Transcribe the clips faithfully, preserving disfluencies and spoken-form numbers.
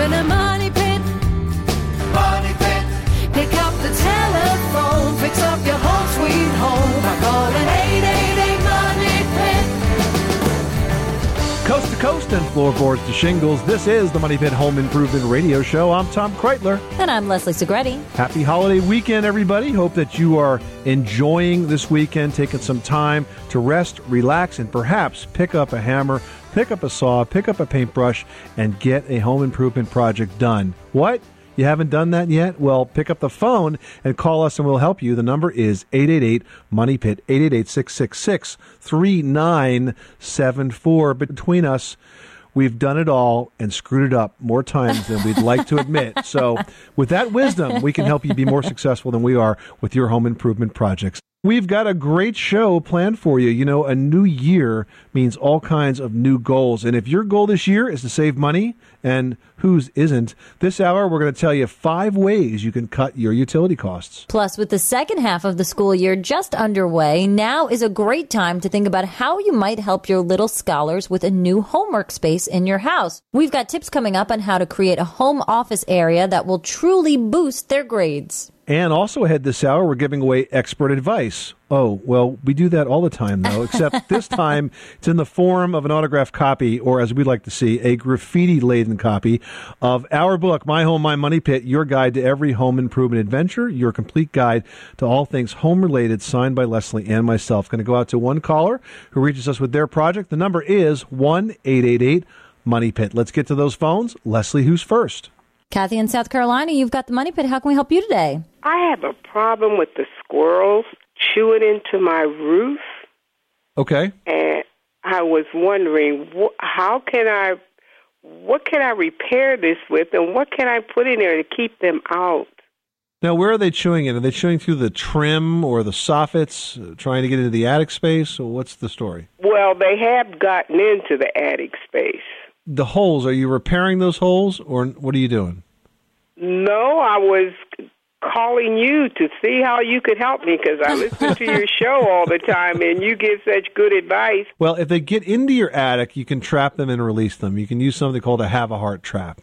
in a money pit. Money pit. Pick up the telephone, fix up your home sweet home by calling eight eight eight money pit. Coast to coast and floorboards to shingles, this is the Money Pit Home Improvement Radio Show. I'm Tom Kreitler. And I'm Leslie Segretti. Happy holiday weekend, everybody. Hope that you are enjoying this weekend, taking some time to rest, relax, and perhaps pick up a hammer, pick up a saw, pick up a paintbrush, and get a home improvement project done. What? You haven't done that yet? Well, pick up the phone and call us and we'll help you. The number is eight eight eight money pit, eight eight eight, six six six, three nine seven four. Between us, we've done it all and screwed it up more times than we'd like to admit. So with that wisdom, we can help you be more successful than we are with your home improvement projects. We've got a great show planned for you. You know, a new year means all kinds of new goals. And if your goal this year is to save money, and whose isn't, this hour we're going to tell you five ways you can cut your utility costs. Plus, with the second half of the school year just underway, now is a great time to think about how you might help your little scholars with a new homework space in your house. We've got tips coming up on how to create a home office area that will truly boost their grades. And also ahead this hour, we're giving away expert advice. Oh, well, we do that all the time, though, except this time it's in the form of an autographed copy, or as we like to see, a graffiti-laden copy of our book, My Home, My Money Pit, your guide to every home improvement adventure, your complete guide to all things home-related, signed by Leslie and myself. Going to go out to one caller who reaches us with their project. The number is one eight eight eight money pit. Let's get to those phones. Leslie, who's first? Kathy in South Carolina, you've got the Money Pit. How can we help you today? I have a problem with the squirrels chewing into my roof. Okay. And I was wondering, wh- how can I, what can I repair this with, and what can I put in there to keep them out? Now, where are they chewing in? Are they chewing through the trim or the soffits, uh, trying to get into the attic space? Or what's the story? Well, they have gotten into the attic space. The holes, are you repairing those holes, or what are you doing? No, I was calling you to see how you could help me, because I listen to your show all the time, and you give such good advice. Well, if they get into your attic, you can trap them and release them. You can use something called a have-a-heart trap.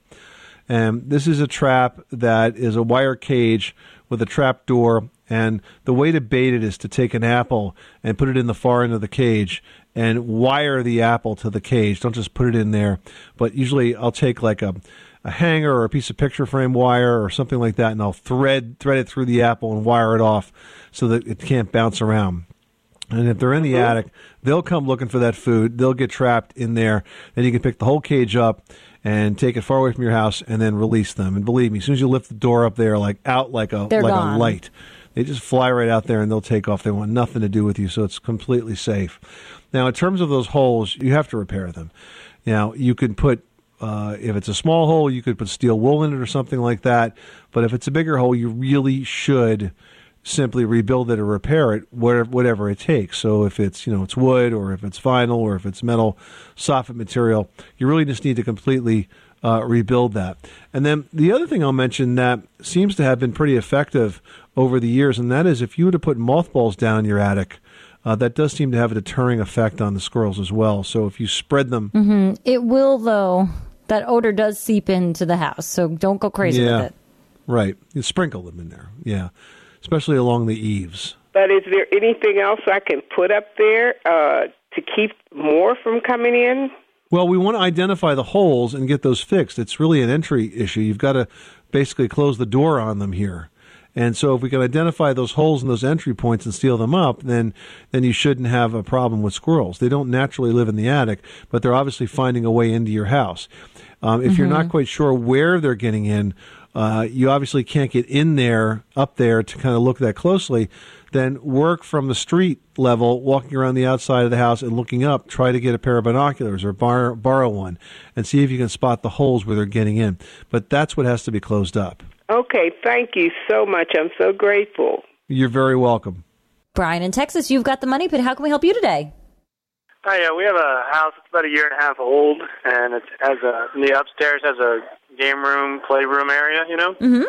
And this is a trap that is a wire cage with a trap door, and the way to bait it is to take an apple and put it in the far end of the cage and wire the apple to the cage. Don't just put it in there. But usually I'll take like a, a hanger or a piece of picture frame wire or something like that, and I'll thread thread it through the apple and wire it off so that it can't bounce around. And if they're in the attic, they'll come looking for that food. They'll get trapped in there. Then you can pick the whole cage up and take it far away from your house and then release them. And believe me, as soon as you lift the door up, they're like out like a They're like gone. a light. They just fly right out there and they'll take off. They want nothing to do with you, so it's completely safe. Now, in terms of those holes, you have to repair them. Now, you can put, uh, if it's a small hole, you could put steel wool in it or something like that. But if it's a bigger hole, you really should simply rebuild it or repair it, whatever, whatever it takes. So if it's, you know, it's wood, or if it's vinyl, or if it's metal soffit material, you really just need to completely uh, rebuild that. And then the other thing I'll mention that seems to have been pretty effective over the years, and that is if you were to put mothballs down in your attic, uh, that does seem to have a deterring effect on the squirrels as well. So if you spread them... Mm-hmm. It will, though. That odor does seep into the house, so don't go crazy yeah, with it. Right. You sprinkle them in there, yeah, especially along the eaves. But is there anything else I can put up there uh, to keep more from coming in? Well, we want to identify the holes and get those fixed. It's really an entry issue. You've got to basically close the door on them here. And so if we can identify those holes and those entry points and seal them up, then then you shouldn't have a problem with squirrels. They don't naturally live in the attic, but they're obviously finding a way into your house. Um, if mm-hmm. you're not quite sure where they're getting in, uh, you obviously can't get in there, up there, to kind of look that closely. Then work from the street level, walking around the outside of the house and looking up. Try to get a pair of binoculars or bar- borrow one and see if you can spot the holes where they're getting in. But that's what has to be closed up. Okay, thank you so much. I'm so grateful. You're very welcome. Brian in Texas, you've got the Money Pit. How can we help you today? Hi, yeah, we have a house that's about a year and a half old, and it has a, in the upstairs has a game room, playroom area, you know? Mm-hmm.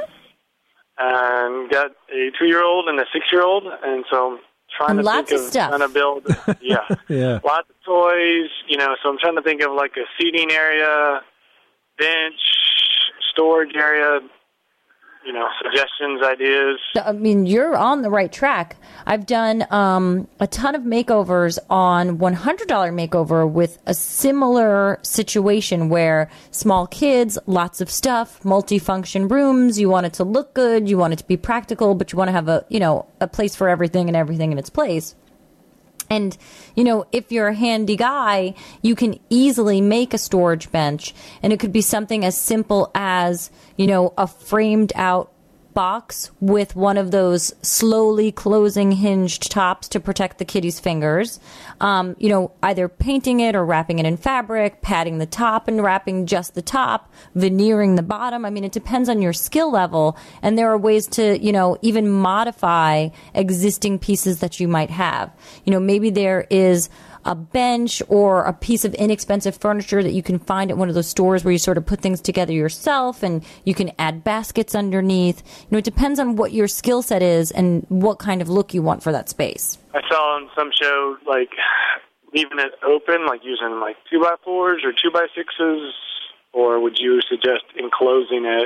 And got a two-year-old and a six-year-old, and so I'm trying and to lots think of of stuff. trying to build, yeah, yeah, lots of toys, you know, so I'm trying to think of like a seating area, bench, storage area, you know, suggestions, ideas? I mean, you're on the right track. I've done um, a ton of makeovers on one hundred dollars makeover with a similar situation where small kids, lots of stuff, multifunction rooms. You want it to look good. You want it to be practical, but you want to have a, you know, a place for everything and everything in its place. And, you know, if you're a handy guy, you can easily make a storage bench. And it could be something as simple as, you know, a framed out box with one of those slowly closing hinged tops to protect the kitty's fingers. Um, you know, either painting it or wrapping it in fabric, padding the top and wrapping just the top, veneering the bottom. I mean, it depends on your skill level. And there are ways to, you know, even modify existing pieces that you might have. You know, maybe there is a bench or a piece of inexpensive furniture that you can find at one of those stores where you sort of put things together yourself and you can add baskets underneath. You know, it depends on what your skill set is and what kind of look you want for that space. I saw on some show, like, leaving it open, like using, like, two by fours or two by sixes, or would you suggest enclosing it?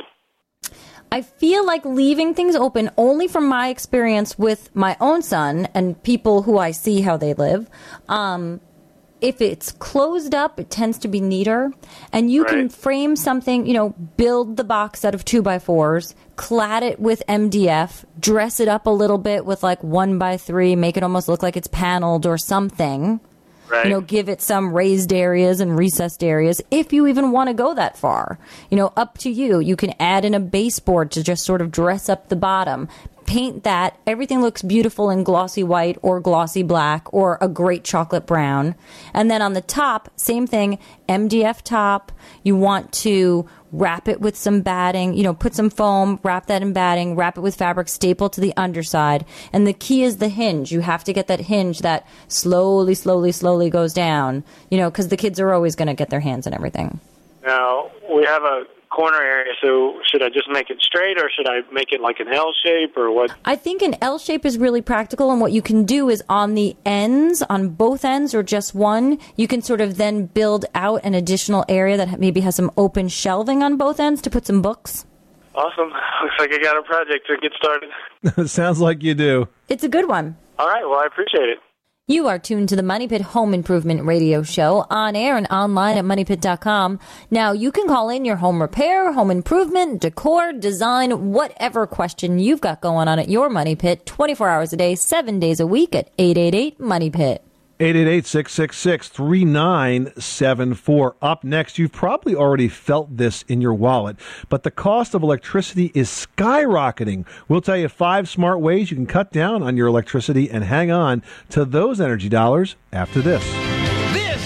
I feel like leaving things open, only from my experience with my own son and people who I see how they live. Um, if it's closed up, it tends to be neater. And you right. can frame something, you know, build the box out of two by fours, clad it with M D F, dress it up a little bit with like one by three, make it almost look like it's paneled or something. Right. You know, give it some raised areas and recessed areas if you even want to go that far. You know, up to you. You can add in a baseboard to just sort of dress up the bottom. Paint that. Everything looks beautiful in glossy white or glossy black or a great chocolate brown. And then on the top, same thing, M D F top. You want to wrap it with some batting, you know, put some foam, wrap that in batting, wrap it with fabric, staple to the underside. And the key is the hinge. You have to get that hinge that slowly, slowly, slowly goes down, you know, because the kids are always going to get their hands in everything. Now, we have a corner area, so should I just make it straight or should I make it like an L shape or what? I think an L shape is really practical, and what you can do is on the ends, on both ends or just one, you can sort of then build out an additional area that maybe has some open shelving on both ends to put some books. Awesome. Looks like I got a project to get started. Sounds like you do. It's a good one. All right, well, I appreciate it. You are tuned to the Money Pit Home Improvement Radio Show, on air and online at money pit dot com. Now, you can call in your home repair, home improvement, decor, design, whatever question you've got going on at your Money Pit, twenty-four hours a day, seven days a week at eight eight eight, money pit. eight eight eight, six six six, three nine seven four. Up next, you've probably already felt this in your wallet, but the cost of electricity is skyrocketing. We'll tell you five smart ways you can cut down on your electricity and hang on to those energy dollars after this. This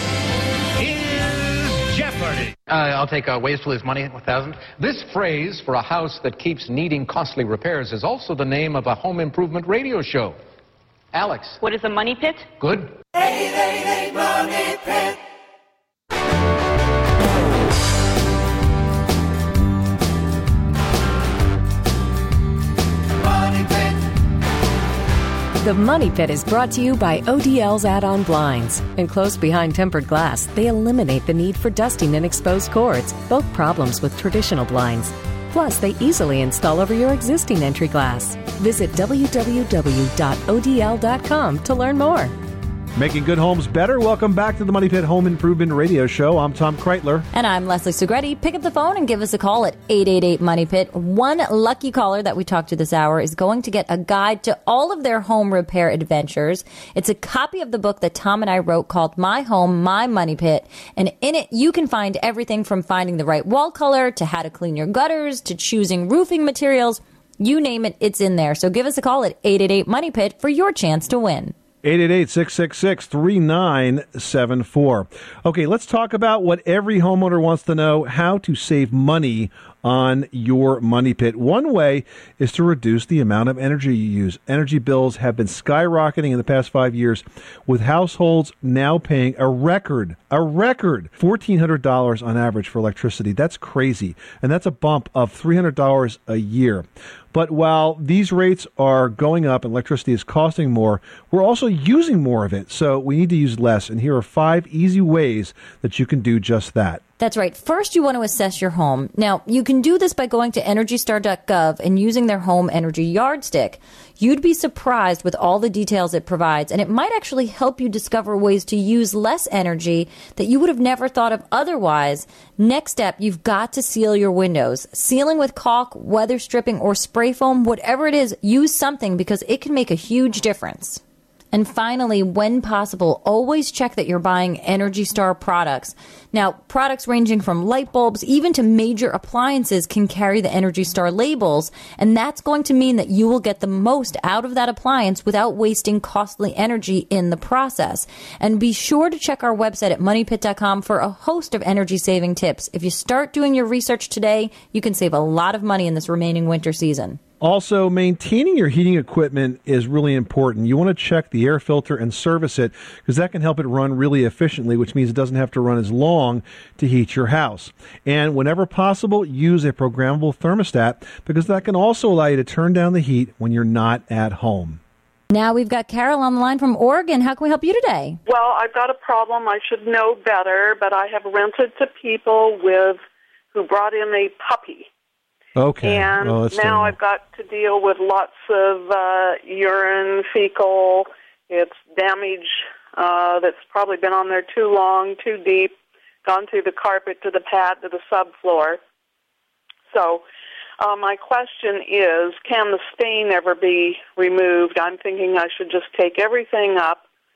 is Jeopardy! Uh, I'll take uh, ways to lose money, one thousand. This phrase for a house that keeps needing costly repairs is also the name of a home improvement radio show. Alex. What is a money pit? Good. eight eight eight, money pit. Money Pit. The Money Pit is brought to you by O D L's add-on blinds. Enclosed behind tempered glass, they eliminate the need for dusting and exposed cords, both problems with traditional blinds. Plus, they easily install over your existing entry glass. Visit w w w dot o d l dot com to learn more. Making good homes better. Welcome back to the Money Pit Home Improvement Radio Show. I'm Tom Kreitler. And I'm Leslie Segretti. Pick up the phone and give us a call at eight eight eight, money pit. One lucky caller that we talked to this hour is going to get a guide to all of their home repair adventures. It's a copy of the book that Tom and I wrote called My Home, My Money Pit. And in it, you can find everything from finding the right wall color to how to clean your gutters to choosing roofing materials. You name it, it's in there. So give us a call at eight eight eight, money pit for your chance to win. eight eight eight, six six six, three nine seven four. Okay, let's talk about what every homeowner wants to know, how to save money on your money pit. One way is to reduce the amount of energy you use. Energy bills have been skyrocketing in the past five years, with households now paying a record, a record fourteen hundred dollars on average for electricity. That's crazy. And that's a bump of three hundred dollars a year. But while these rates are going up and electricity is costing more, we're also using more of it. So we need to use less. And here are five easy ways that you can do just that. That's right. First, you want to assess your home. Now, you can do this by going to energy star dot gov and using their home energy yardstick. You'd be surprised with all the details it provides, and it might actually help you discover ways to use less energy that you would have never thought of otherwise. Next step, you've got to seal your windows. Sealing with caulk, weather stripping, or spray foam, whatever it is, use something because it can make a huge difference. And finally, when possible, always check that you're buying Energy Star products. Now, products ranging from light bulbs even to major appliances can carry the Energy Star labels, and that's going to mean that you will get the most out of that appliance without wasting costly energy in the process. And be sure to check our website at money pit dot com for a host of energy-saving tips. If you start doing your research today, you can save a lot of money in this remaining winter season. Also, maintaining your heating equipment is really important. You want to check the air filter and service it because that can help it run really efficiently, which means it doesn't have to run as long to heat your house. And whenever possible, use a programmable thermostat because that can also allow you to turn down the heat when you're not at home. Now we've got Carol on the line from Oregon. How can we help you today? Well, I've got a problem. I should know better, but I have rented to people with who brought in a puppy. Okay. And oh, now terrible. I've got to deal with lots of uh, urine, fecal. It's damage uh, that's probably been on there too long, too deep, gone through the carpet to the pad to the subfloor. So uh, my question is, can the stain ever be removed? I'm thinking I should just take everything up.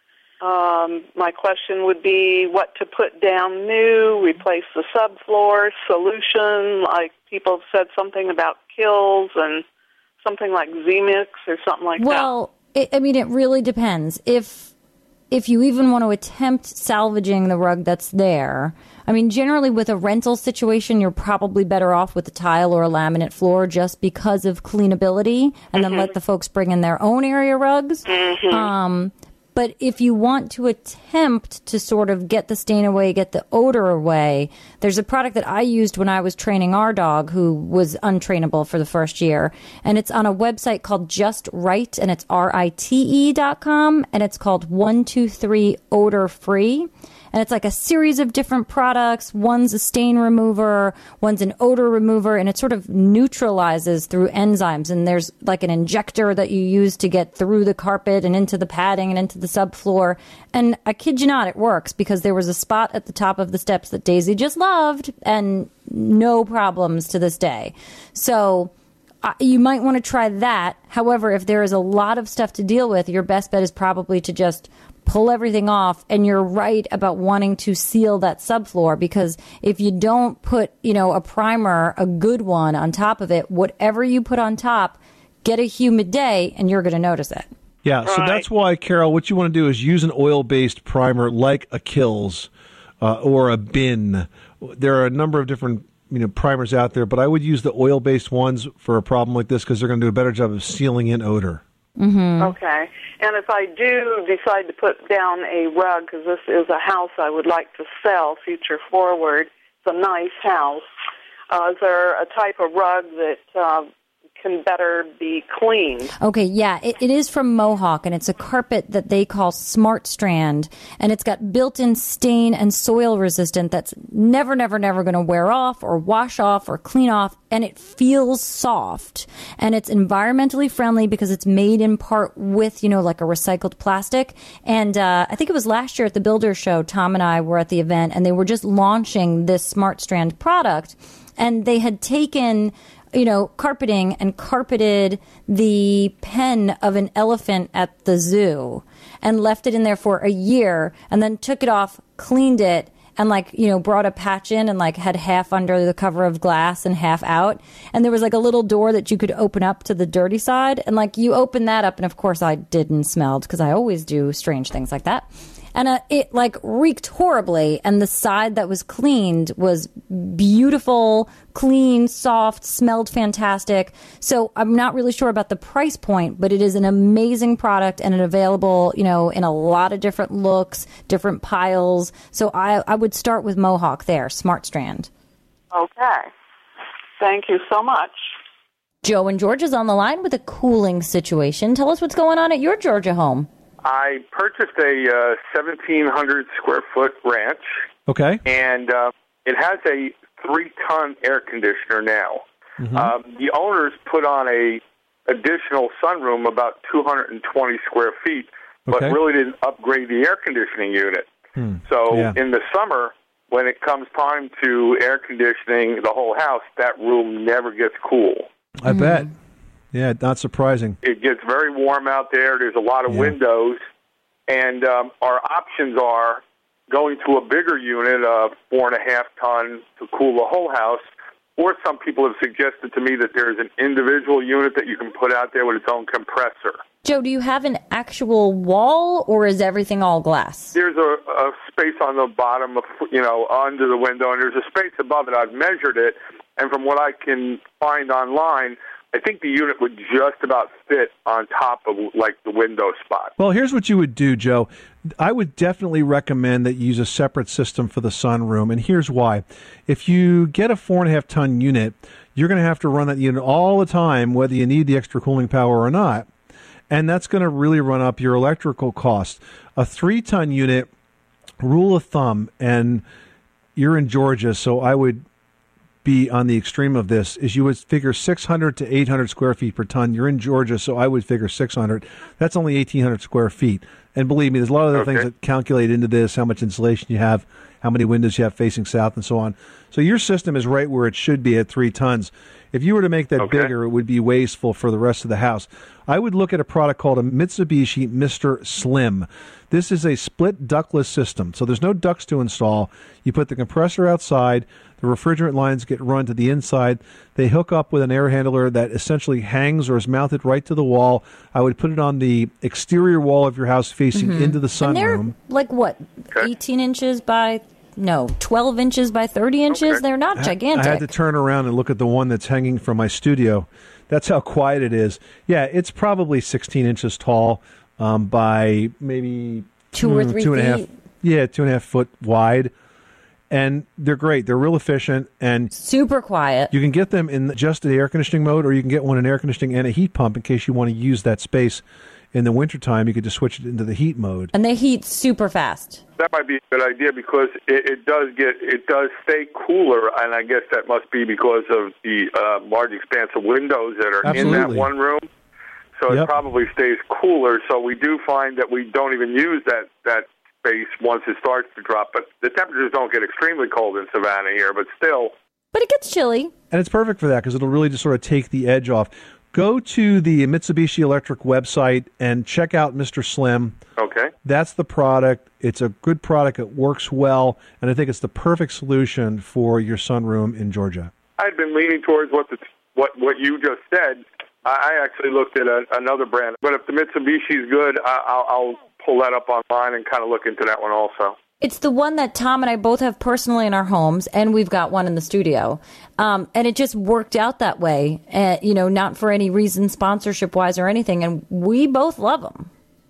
Um, my question would be what to put down new, replace the subfloor, solution, like people have said something about Kills and something like Z-Mix or something like well, that. Well, I mean, it really depends. If if you even want to attempt salvaging the rug that's there, I mean, generally with a rental situation, you're probably better off with a tile or a laminate floor just because of cleanability, and mm-hmm. then let the folks bring in their own area rugs. Mm-hmm. Um But if you want to attempt to sort of get the stain away, get the odor away, there's a product that I used when I was training our dog who was untrainable for the first year. And it's on a website called Just Right, and it's R I T E dot com, and it's called one two three Odor Free. And it's like a series of different products. One's a stain remover, one's an odor remover, and it sort of neutralizes through enzymes. And there's like an injector that you use to get through the carpet and into the padding and into the subfloor. And I kid you not, it works because there was a spot at the top of the steps that Daisy just loved and no problems to this day. So uh, you might want to try that. However, if there is a lot of stuff to deal with, your best bet is probably to just pull everything off. And you're right about wanting to seal that subfloor because if you don't put, you know, a primer, a good one on top of it, whatever you put on top, get a humid day and you're going to notice it. Yeah, so Right. that's why, Carol, what you want to do is use an oil-based primer like a Kills uh, or a Bin. There are a number of different you know primers out there, but I would use the oil-based ones for a problem like this because they're going to do a better job of sealing in odor. Mm-hmm. Okay. And if I do decide to put down a rug, because this is a house I would like to sell future forward, it's a nice house, uh, is there a type of rug that uh, can better be cleaned? Okay, yeah, it, it is from Mohawk, and it's a carpet that they call Smart Strand, and it's got built-in stain and soil resistant that's never, never, never going to wear off or wash off or clean off, and it feels soft, and it's environmentally friendly because it's made in part with, you know, like a recycled plastic, and uh, I think it was last year at the Builder Show, Tom and I were at the event, and they were just launching this Smart Strand product, and they had taken you know, carpeting and carpeted the pen of an elephant at the zoo and left it in there for a year and then took it off, cleaned it, and like, you know, brought a patch in and like had half under the cover of glass and half out. And there was like a little door that you could open up to the dirty side. And like you open that up and of course I didn't smell because I always do strange things like that. And uh, it, like, reeked horribly, and the side that was cleaned was beautiful, clean, soft, smelled fantastic. So I'm not really sure about the price point, but it is an amazing product, and it's available, you know, in a lot of different looks, different piles. So I, I would start with Mohawk there, Smart Strand. Okay. Thank you so much. Joe in Georgia's on the line with a cooling situation. Tell us what's going on at your Georgia home. I purchased a uh, seventeen hundred square foot ranch. Okay. And uh, it has a three-ton air conditioner now. Mm-hmm. Um, the owners put on a additional sunroom about two hundred twenty square feet, but Okay. really didn't upgrade the air conditioning unit. Hmm. So Yeah. in the summer, when it comes time to air conditioning the whole house, that room never gets cool. I bet. Yeah, not surprising. It gets very warm out there. There's a lot of Yeah. windows. And um, our options are going to a bigger unit, a four and a half ton, to cool the whole house. Or some people have suggested to me that there's an individual unit that you can put out there with its own compressor. Joe, do you have an actual wall, or is everything all glass? There's a, a space on the bottom, of, you know, under the window, and there's a space above it. I've measured it, and from what I can find online, I think the unit would just about fit on top of, like, the window spot. Well, here's what you would do, Joe. I would definitely recommend that you use a separate system for the sunroom, and here's why. If you get a four and a half ton unit, you're going to have to run that unit all the time, whether you need the extra cooling power or not, and that's going to really run up your electrical cost. A three ton unit, rule of thumb, and you're in Georgia, so I would be on the extreme of this, is you would figure six hundred to eight hundred square feet per ton. You're in Georgia, so I would figure six hundred. That's only eighteen hundred square feet. And believe me, there's a lot of other Okay. things that calculate into this, how much insulation you have, how many windows you have facing south, and so on. So your system is right where it should be at three tons. If you were to make that Okay. bigger, it would be wasteful for the rest of the house. I would look at a product called a Mitsubishi Mister Slim. This is a split ductless system, so there's no ducts to install. You put the compressor outside, the refrigerant lines get run to the inside. They hook up with an air handler that essentially hangs or is mounted right to the wall. I would put it on the exterior wall of your house facing into the And they're sunroom. like, what, Okay. eighteen inches by, no, twelve inches by thirty inches? Okay. They're not gigantic. I had to turn around and look at the one that's hanging from my studio. That's how quiet it is. Yeah, it's probably sixteen inches tall um, by maybe Two or mm, three two and a half- feet. Yeah, two and a half foot wide. And they're great. They're real efficient. And Super quiet. you can get them in just the air conditioning mode, or you can get one in air conditioning and a heat pump in case you want to use that space in the wintertime. You could just switch it into the heat mode. And they heat super fast. That might be a good idea because it, it does get it does stay cooler, and I guess that must be because of the uh, large expanse of windows that are in that Absolutely. one room. So Yep. it probably stays cooler. So we do find that we don't even use that that space once it starts to drop. But the temperatures don't get extremely cold in Savannah here, but still. But it gets chilly. And it's perfect for that because it'll really just sort of take the edge off. Go to the Mitsubishi Electric website and check out Mister Slim. Okay. That's the product. It's a good product. It works well. And I think it's the perfect solution for your sunroom in Georgia. I'd been leaning towards what the what what you just said. I I actually looked at a, another brand, but if the Mitsubishi is good, I, I'll, I'll pull that up online and kind of look into that one also. It's the one that Tom and I both have personally in our homes, and we've got one in the studio. Um, and it just worked out that way, uh, you know, not for any reason, sponsorship-wise or anything, and we both love them.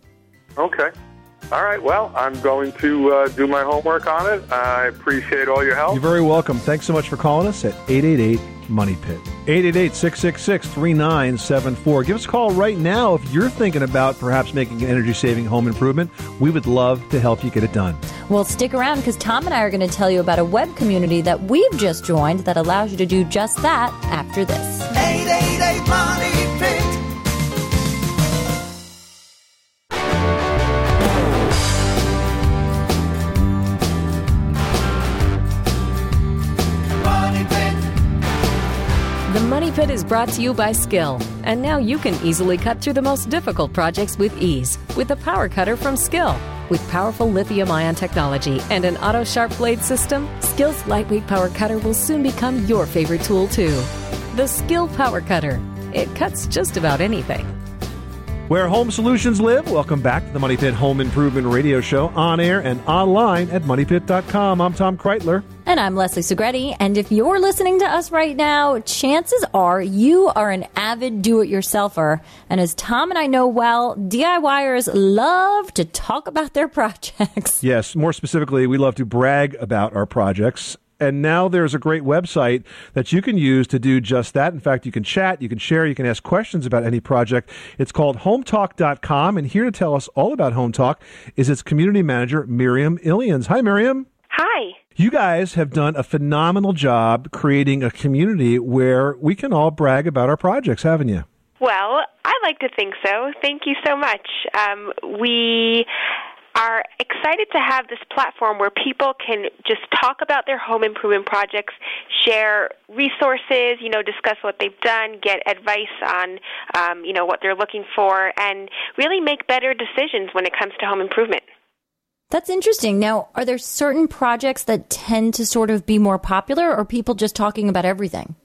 Okay. All right. Well, I'm going to uh, do my homework on it. I appreciate all your help. You're very welcome. Thanks so much for calling us at eight eight eight, money pit. eight eight eight, six six six, three nine seven four. Give us a call right now if you're thinking about perhaps making an energy-saving home improvement. We would love to help you get it done. Well, stick around because Tom and I are going to tell you about a web community that we've just joined that allows you to do just that after this. eight eight eight, money pit. Money pit. The Money Pit is brought to you by Skill. And now you can easily cut through the most difficult projects with ease with the Power Cutter from Skill. With powerful lithium-ion technology and an auto-sharp blade system, Skill's lightweight power cutter will soon become your favorite tool, too. The Skill Power Cutter. It cuts just about anything. Where home solutions live, welcome back to the Money Pit Home Improvement Radio Show, on air and online at money pit dot com. I'm Tom Kreitler. And I'm Leslie Segretti, and if you're listening to us right now, chances are you are an avid do-it-yourselfer. And as Tom and I know well, DIYers love to talk about their projects. Yes, more specifically, we love to brag about our projects. And now there's a great website that you can use to do just that. In fact, you can chat, you can share, you can ask questions about any project. It's called home talk dot com. And here to tell us all about Home Talk is its community manager, Miriam Illians. Hi, Miriam. Hi. You guys have done a phenomenal job creating a community where we can all brag about our projects, haven't you? Well, I like to think so. Thank you so much. Um, we are excited to have this platform where people can just talk about their home improvement projects, share resources, you know, discuss what they've done, get advice on, um, you know, what they're looking for, and really make better decisions when it comes to home improvement. That's interesting. Now, are there certain projects that tend to sort of be more popular, or people just talking about everything?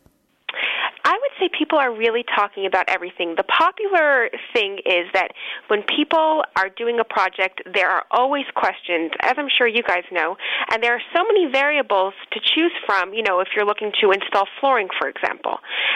I would say people are really talking about everything. The popular thing is that when people are doing a project, there are always questions, as I'm sure you guys know, and there are so many variables to choose from, you know, if you're looking to install flooring, for example.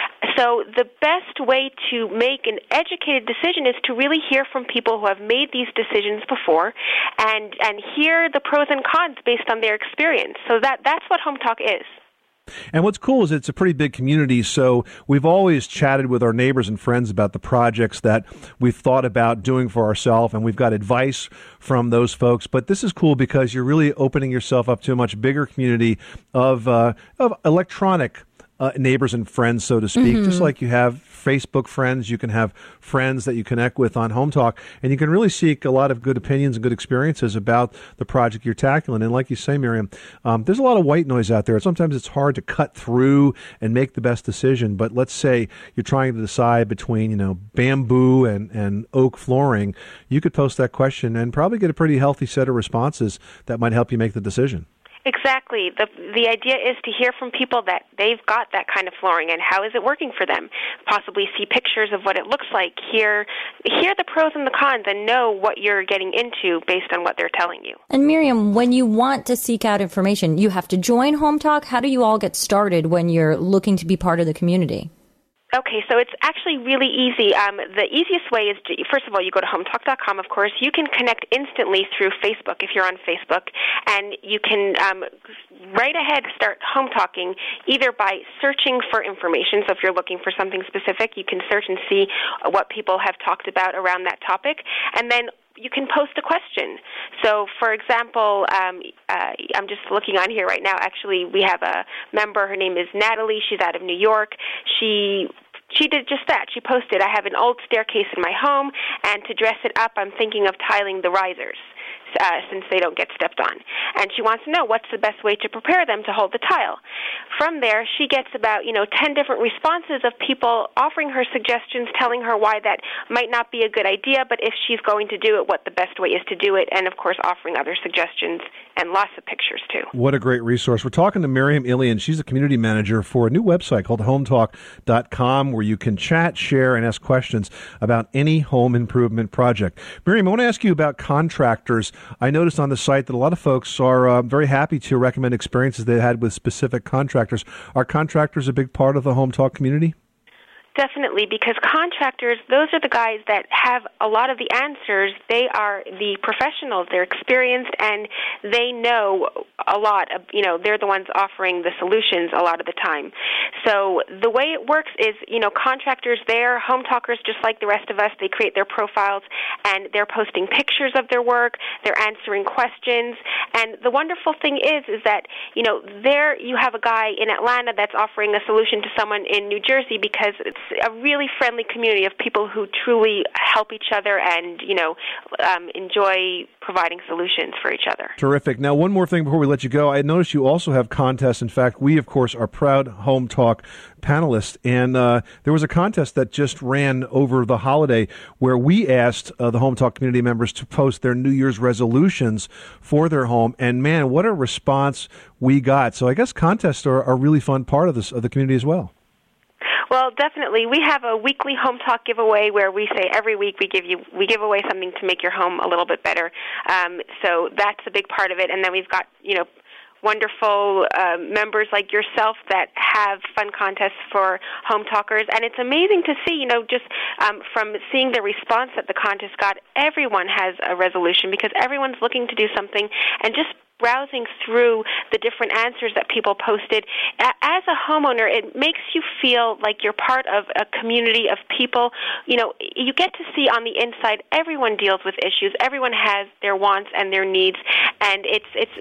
So the best way to make an educated decision is to really hear from people who have made these decisions before and, and hear the pros and cons based on their experience. So that, that's what Home Talk is. And what's cool is it's a pretty big community, so we've always chatted with our neighbors and friends about the projects that we've thought about doing for ourselves, and we've got advice from those folks. But this is cool because you're really opening yourself up to a much bigger community of uh, of electronic uh, neighbors and friends, so to speak. Mm-hmm. Just like you have Facebook friends, you can have friends that you connect with on Home Talk, and you can really seek a lot of good opinions and good experiences about the project you're tackling. And like you say, Miriam, um, there's a lot of white noise out there. Sometimes it's hard to cut through and make the best decision. But let's say you're trying to decide between, you know, bamboo and, and oak flooring. You could post that question and probably get a pretty healthy set of responses that might help you make the decision. Exactly. The the idea is to hear from people that they've got that kind of flooring and how is it working for them. Possibly see pictures of what it looks like, hear hear the pros and the cons, and know what you're getting into based on what they're telling you. And Miriam, when you want to seek out information, you have to join Home Talk. How do you all get started when you're looking to be part of the community? Okay, so it's actually really easy. Um, the easiest way is, to, first of all, you go to home talk dot com, of course. You can connect instantly through Facebook if you're on Facebook, and you can um, right ahead start home talking either by searching for information. So if you're looking for something specific, you can search and see what people have talked about around that topic, and then you can post a question. So, for example, um, uh, I'm just looking on here right now. Actually, we have a member. Her name is Natalie. She's out of New York. She She did just that. She posted, I have an old staircase in my home, and to dress it up, I'm thinking of tiling the risers. Uh, since they don't get stepped on. And she wants to know what's the best way to prepare them to hold the tile. From there, she gets about, you know, ten different responses of people offering her suggestions, telling her why that might not be a good idea, but if she's going to do it, what the best way is to do it, and, of course, offering other suggestions and lots of pictures, too. What a great resource. We're talking to Miriam Ilian. She's the community manager for a new website called home talk dot com, where you can chat, share, and ask questions about any home improvement project. Miriam, I want to ask you about contractors. I noticed on the site that a lot of folks are uh, very happy to recommend experiences they had with specific contractors. Are contractors a big part of the Home Talk community? Definitely, because contractors, those are the guys that have a lot of the answers. They are the professionals. They're experienced, and they know a lot. Of, you know, they're the ones offering the solutions a lot of the time. So the way it works is, you know, contractors, they're home talkers just like the rest of us. They create their profiles, and they're posting pictures of their work. They're answering questions. And the wonderful thing is, is that, you know, there you have a guy in Atlanta that's offering a solution to someone in New Jersey, because it's a really friendly community of people who truly help each other and, you know, um, enjoy providing solutions for each other. Terrific. Now, one more thing before we let you go. I noticed you also have contests. In fact, we, of course, are proud Home Talk panelists, and uh, there was a contest that just ran over the holiday where we asked uh, the Home Talk community members to post their New Year's resolutions for their home, and man, what a response we got. So I guess contests are a really fun part of this of the community as well. Well, definitely. We have a weekly Home Talk giveaway where we say every week we give you we give away something to make your home a little bit better. Um, so that's a big part of it. And then we've got, you know, wonderful uh, members like yourself that have fun contests for home talkers. And it's amazing to see, you know, just um, from seeing the response that the contest got, everyone has a resolution because everyone's looking to do something, and just browsing through the different answers that people posted. As a homeowner, it makes you feel like you're part of a community of people. You know, you get to see on the inside, everyone deals with issues. Everyone has their wants and their needs, and it's it's, it's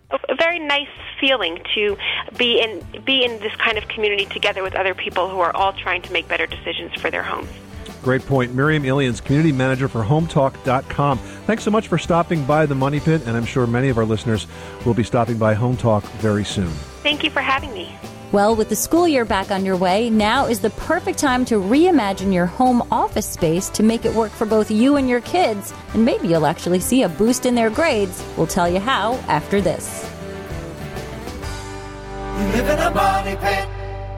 a very nice feeling to be in be in this kind of community together with other people who are all trying to make better decisions for their homes. Great point. Miriam Illians, Community Manager for home talk dot com. Thanks so much for stopping by the Money Pit, and I'm sure many of our listeners will be stopping by Home Talk very soon. Thank you for having me. Well, with the school year back underway, now is the perfect time to reimagine your home office space to make it work for both you and your kids. And maybe you'll actually see a boost in their grades. We'll tell you how after this. You live in a money pit.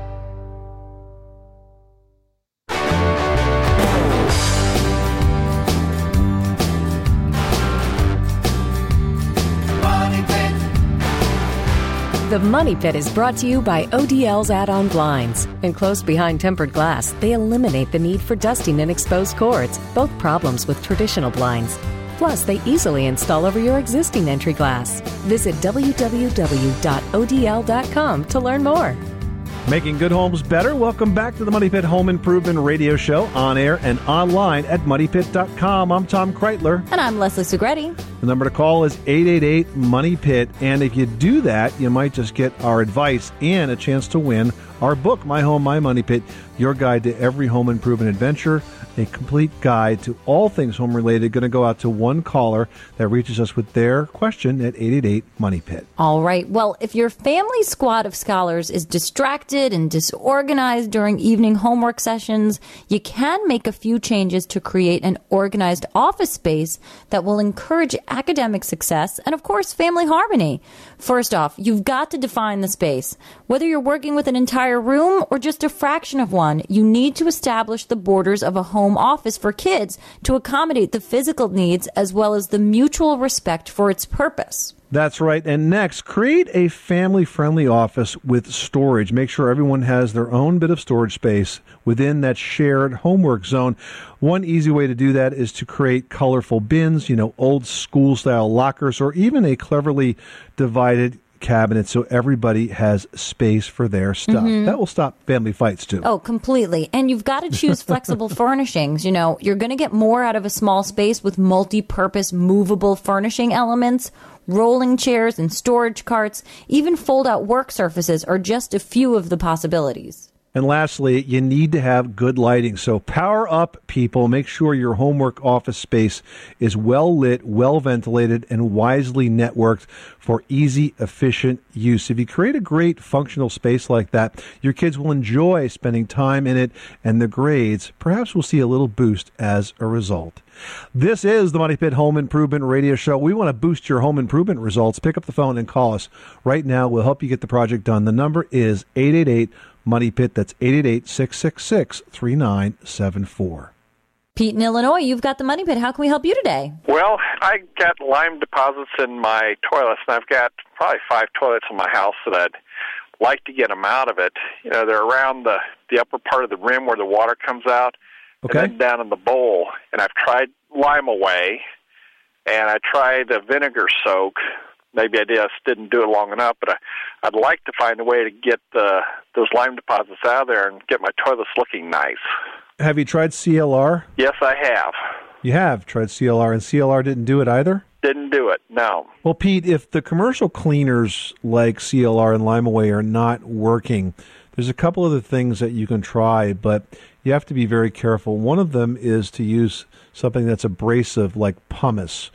The Money Pit is brought to you by O D L's Add-on Blinds. Enclosed behind tempered glass, they eliminate the need for dusting and exposed cords, both problems with traditional blinds. Plus, they easily install over your existing entry glass. Visit w w w dot o d l dot com to learn more. Making good homes better. Welcome back to the Money Pit Home Improvement Radio Show, on air and online at money pit dot com. I'm Tom Kreitler. And I'm Leslie Segretti. The number to call is eight eight eight, money pit. And if you do that, you might just get our advice and a chance to win our book, My Home, My Money Pit, your guide to every home improvement adventure. A complete guide to all things home related. Going to go out to one caller that reaches us with their question at eight eight eight, money pit. All right. Well, if your family squad of scholars is distracted and disorganized during evening homework sessions, you can make a few changes to create an organized office space that will encourage academic success and, of course, family harmony. First off, you've got to define the space. Whether you're working with an entire room or just a fraction of one, you need to establish the borders of a home office for kids to accommodate the physical needs as well as the mutual respect for its purpose. That's right. And next, create a family-friendly office with storage. Make sure everyone has their own bit of storage space within that shared homework zone. One easy way to do that is to create colorful bins, you know, old school-style lockers, or even a cleverly divided cabinet so everybody has space for their stuff. Mm-hmm. That will stop family fights, too. Oh, completely. And you've got to choose flexible furnishings. You know, you're going to get more out of a small space with multi-purpose movable furnishing elements. Rolling chairs and storage carts, even fold-out work surfaces are just a few of the possibilities. And lastly, you need to have good lighting. So power up, people. Make sure your homework office space is well lit, well ventilated, and wisely networked for easy, efficient use. If you create a great functional space like that, your kids will enjoy spending time in it, and the grades perhaps will see a little boost as a result. This is the Money Pit Home Improvement Radio Show. We want to boost your home improvement results. Pick up the phone and call us right now. We'll help you get the project done. The number is eight eight eight, money pit. That's eight eight eight, six six six, three nine seven four. Pete in Illinois, you've got the Money Pit. How can we help you today? Well, I got lime deposits in my toilets, and I've got probably five toilets in my house that I'd like to get them out of it. You know, they're around the, the upper part of the rim where the water comes out. Okay. And then down in the bowl. And I've tried lime away, and I tried a vinegar soak. Maybe I just didn't do it long enough, but I, I'd like to find a way to get the, those lime deposits out of there and get my toilets looking nice. Have you tried C L R? Yes, I have. You have tried C L R, and C L R didn't do it either? Didn't do it, no. Well, Pete, if the commercial cleaners like C L R and Limeaway are not working, there's a couple other things that you can try, but you have to be very careful. One of them is to use something that's abrasive like pumice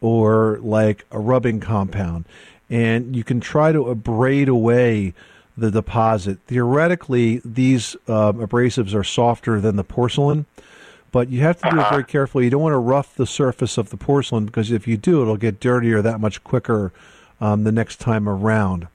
or like a rubbing compound. And you can try to abrade away the deposit. Theoretically, these uh, abrasives are softer than the porcelain, but you have to do it very carefully. You don't want to rough the surface of the porcelain, because if you do, it'll get dirtier that much quicker um, the next time around.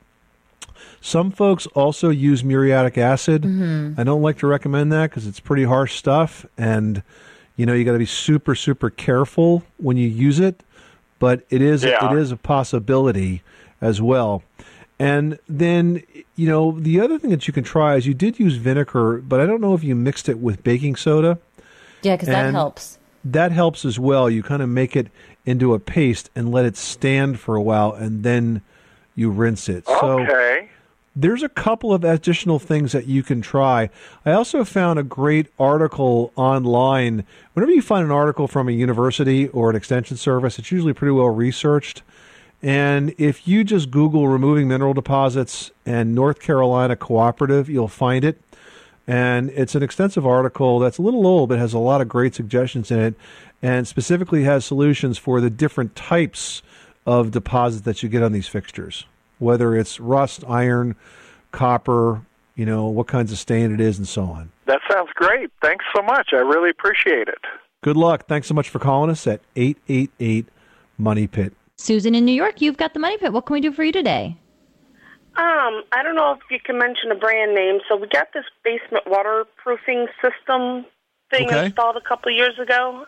Some folks also use muriatic acid. Mm-hmm. I don't like to recommend that because it's pretty harsh stuff, and you know you got to be super, super careful when you use it. But it is yeah. it is a possibility as well. And then you know the other thing that you can try is you did use vinegar, but I don't know if you mixed it with baking soda. Yeah, because that helps. That helps as well. You kind of make it into a paste and let it stand for a while, and then you rinse it. Okay. So there's a couple of additional things that you can try. I also found a great article online. Whenever you find an article from a university or an extension service, it's usually pretty well researched. And if you just Google removing mineral deposits and North Carolina Cooperative, you'll find it. And it's an extensive article that's a little old, but has a lot of great suggestions in it, and specifically has solutions for the different types of deposits that you get on these fixtures, whether it's rust, iron, copper, you know, what kinds of stain it is, and so on. That sounds great. Thanks so much. I really appreciate it. Good luck. Thanks so much for calling us at eight eight eight, money pit. Susan in New York, you've got the Money Pit. What can we do for you today? Um, I don't know if you can mention a brand name. So we got this basement waterproofing system thing Okay. installed a couple of years ago,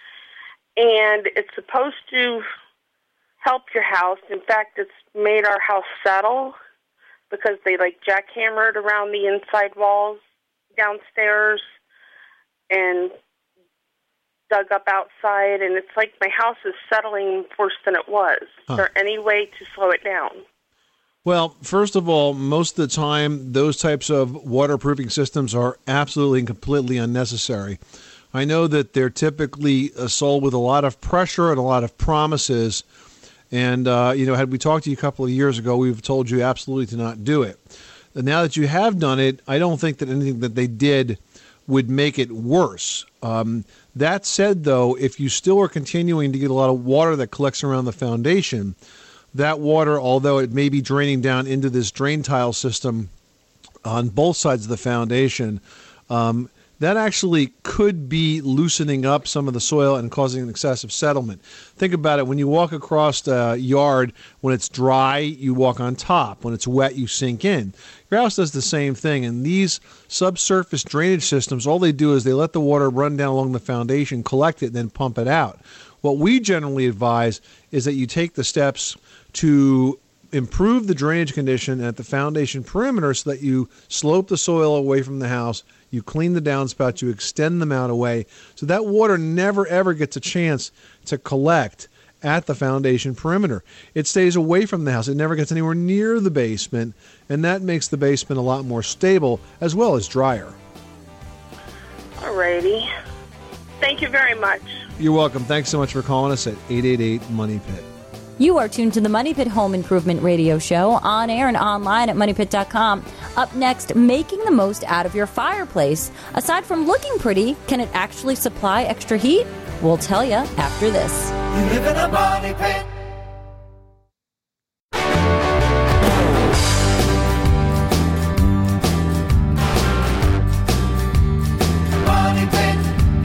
and it's supposed to help your house. In fact, it's made our house settle because they like jackhammered around the inside walls downstairs and dug up outside, and it's like my house is settling worse than it was. Huh. Is there any way to slow it down? Well, first of all, most of the time, those types of waterproofing systems are absolutely and completely unnecessary. I know that they're typically uh, sold with a lot of pressure and a lot of promises. And, uh, you know, had we talked to you a couple of years ago, we've told you absolutely to not do it. And now that you have done it, I don't think that anything that they did would make it worse. Um, that said, though, if you still are continuing to get a lot of water that collects around the foundation, that water, although it may be draining down into this drain tile system on both sides of the foundation, um, that actually could be loosening up some of the soil and causing an excessive settlement. Think about it. When you walk across a yard, when it's dry, you walk on top. When it's wet, you sink in. Your house does the same thing. And these subsurface drainage systems, all they do is they let the water run down along the foundation, collect it, and then pump it out. What we generally advise is that you take the steps to improve the drainage condition at the foundation perimeter so that you slope the soil away from the house, you clean the downspouts, you extend them out away, so that water never ever gets a chance to collect at the foundation perimeter. It stays away from the house. It never gets anywhere near the basement, and that makes the basement a lot more stable as well as drier. Alrighty. Thank you very much. You're welcome. Thanks so much for calling us at eight eight eight, money pit. You are tuned to the Money Pit Home Improvement Radio Show, on air and online at money pit dot com. Up next, making the most out of your fireplace. Aside from looking pretty, can it actually supply extra heat? We'll tell you after this. You live in a money pit. Money pit.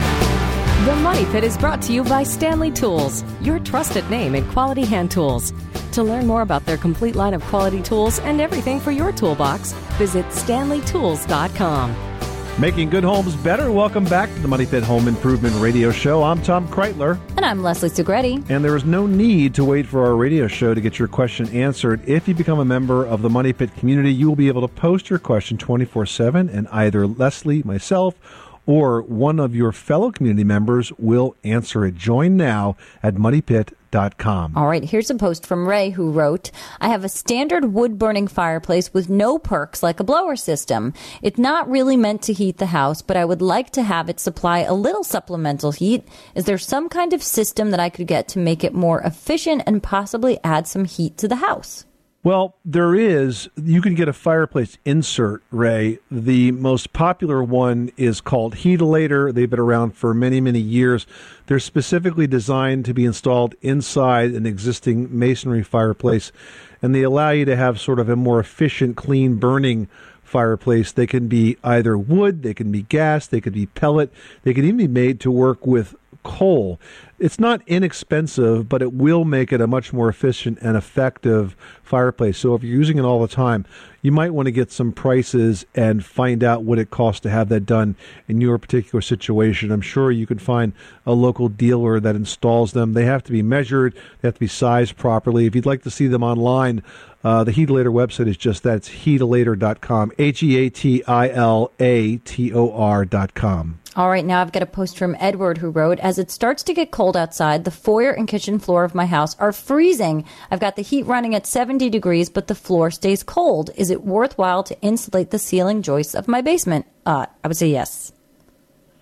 The Money Pit is brought to you by Stanley Tools, your trusted name in quality hand tools. To learn more about their complete line of quality tools and everything for your toolbox, visit stanley tools dot com. Making good homes better. Welcome back to the Money Pit Home Improvement Radio Show. I'm Tom Kreitler. And I'm Leslie Segretti. And there is no need to wait for our radio show to get your question answered. If you become a member of the Money Pit community, you will be able to post your question twenty-four seven, and either Leslie, myself, or one of your fellow community members will answer it. Join now at money pit dot com. All right, here's a post from Ray who wrote, I have a standard wood-burning fireplace with no perks like a blower system. It's not really meant to heat the house, but I would like to have it supply a little supplemental heat. Is there some kind of system that I could get to make it more efficient and possibly add some heat to the house? Well, there is. You can get a fireplace insert, Ray. The most popular one is called Heatilator. They've been around for many, many years. They're specifically designed to be installed inside an existing masonry fireplace, and they allow you to have sort of a more efficient, clean burning fireplace. They can be either wood, they can be gas, they could be pellet, they can even be made to work with coal. It's not inexpensive, but it will make it a much more efficient and effective fireplace. So if you're using it all the time, you might want to get some prices and find out what it costs to have that done in your particular situation. I'm sure you can find a local dealer that installs them. They have to be measured. They have to be sized properly. If you'd like to see them online, uh, the Heatilator website is just that. It's heatilator dot com, H E A T I L A T O R dot com. All right, now I've got a post from Edward who wrote, as it starts to get cold outside, the foyer and kitchen floor of my house are freezing. I've got the heat running at seventy degrees, but the floor stays cold. Is it worthwhile to insulate the ceiling joists of my basement? Uh, I would say yes.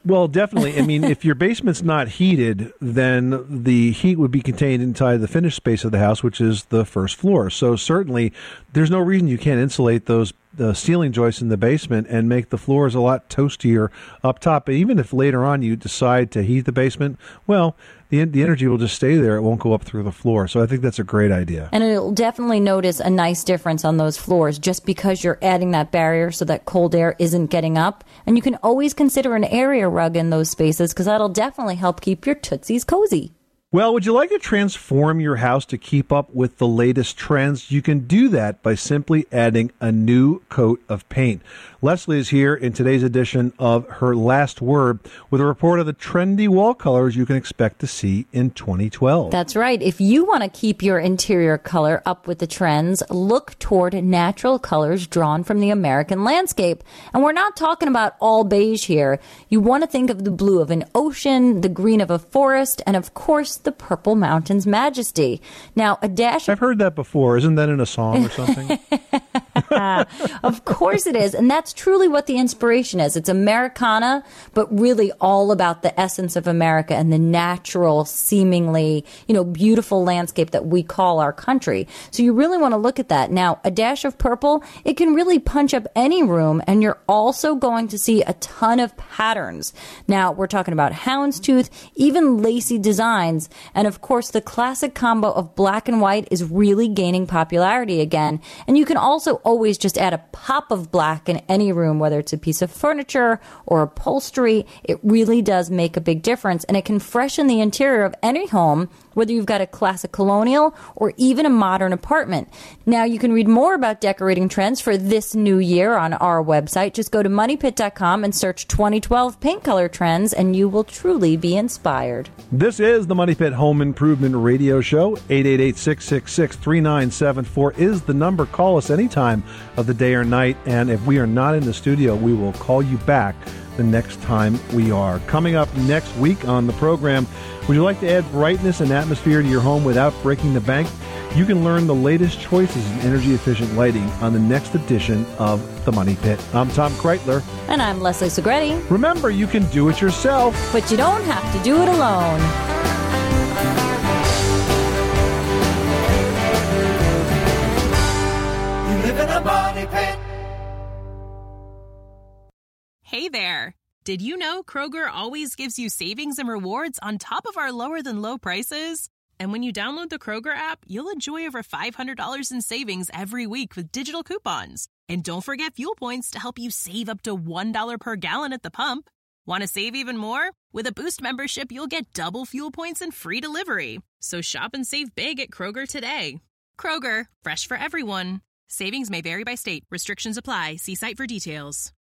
Well, definitely. I mean, if your basement's not heated, then the heat would be contained inside the finished space of the house, which is the first floor. So certainly, there's no reason you can't insulate those the ceiling joists in the basement and make the floors a lot toastier up top. But even if later on you decide to heat the basement, well, the the energy will just stay there. It won't go up through the floor. So I think that's a great idea. And it'll definitely notice a nice difference on those floors just because you're adding that barrier so that cold air isn't getting up. And you can always consider an area rug in those spaces because that'll definitely help keep your tootsies cozy. Well, would you like to transform your house to keep up with the latest trends? You can do that by simply adding a new coat of paint. Leslie is here in today's edition of Her Last Word with a report of the trendy wall colors you can expect to see in twenty twelve. That's right. If you want to keep your interior color up with the trends, look toward natural colors drawn from the American landscape. And we're not talking about all beige here. You want to think of the blue of an ocean, the green of a forest, and of course, the purple mountain's majesty. Now, a dash... I've heard that before. Isn't that in a song or something? Of course it is. And that's truly what the inspiration is. It's Americana, but really all about the essence of America and the natural, seemingly, you know, beautiful landscape that we call our country. So you really want to look at that. Now, a dash of purple, it can really punch up any room, and you're also going to see a ton of patterns. Now, we're talking about houndstooth, even lacy designs, and of course, the classic combo of black and white is really gaining popularity again. And you can also always just add a pop of black in any room, whether it's a piece of furniture or upholstery. It really does make a big difference, and it can freshen the interior of any home, whether you've got a classic colonial or even a modern apartment. Now, you can read more about decorating trends for this new year on our website. Just go to money pit dot com and search twenty twelve paint color trends, and you will truly be inspired. This is the Money Pit Home Improvement Radio Show. eight eight eight, six six six, three nine seven four is the number. Call us anytime of the day or night, and if we are not in the studio, we will call you back the next time we are. Coming up next week on the program, would you like to add brightness and atmosphere to your home without breaking the bank? You can learn the latest choices in energy-efficient lighting on the next edition of The Money Pit. I'm Tom Kreitler. And I'm Leslie Segretti. Remember, you can do it yourself, but you don't have to do it alone. You live in a money pit. Hey there! Did you know Kroger always gives you savings and rewards on top of our lower-than-low prices? And when you download the Kroger app, you'll enjoy over five hundred dollars in savings every week with digital coupons. And don't forget fuel points to help you save up to one dollar per gallon at the pump. Want to save even more? With a Boost membership, you'll get double fuel points and free delivery. So shop and save big at Kroger today. Kroger, fresh for everyone. Savings may vary by state. Restrictions apply. See site for details.